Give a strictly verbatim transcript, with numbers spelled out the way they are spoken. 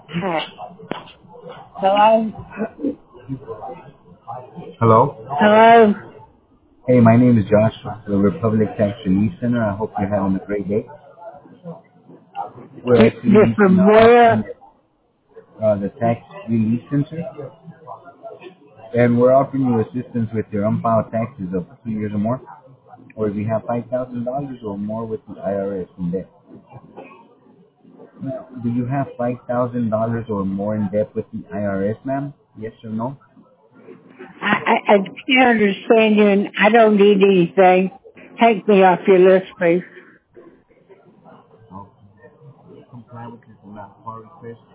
Hi. Hello? Hello. Hello? Hey, my name is Josh from the Republic Tax Relief Center. I hope you're having a great day. We're You- actually You're reaching from out from where? uh, the Tax Relief Center, and we're offering you assistance with your unfiled taxes of two years or more, or if you have five thousand dollars or more with the I R S in debt. Now, do you have five thousand dollars or more in debt with the I R S, ma'am? Yes or no? I, I, I can't understand you and I don't need anything. Take me off your list, please. Okay. Comply with this amount of request.